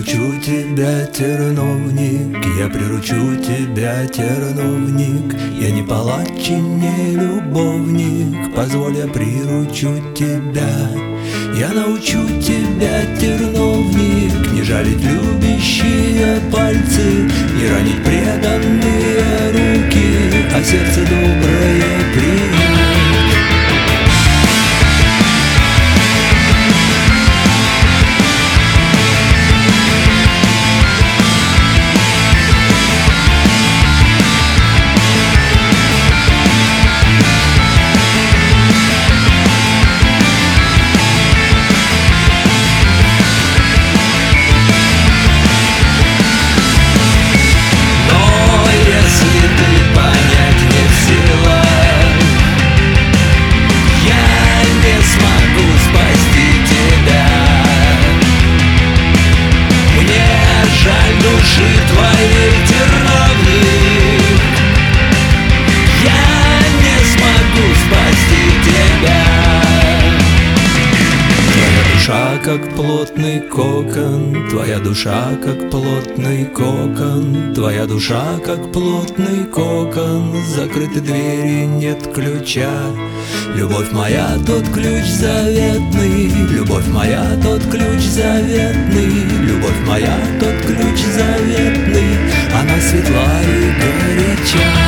приручу тебя, терновник, я приручу тебя, терновник. Я не палач и не любовник, позволь, я приручу тебя. Я научу тебя, терновник, не жалить любящие пальцы, не ранить преданные руки, а сердце доброе принять. Как плотный кокон, твоя душа как плотный кокон, твоя душа как плотный кокон, закрыты двери, нет ключа. Любовь моя, тот ключ заветный, любовь моя, тот ключ заветный, любовь моя, тот ключ заветный, она светла и горяча.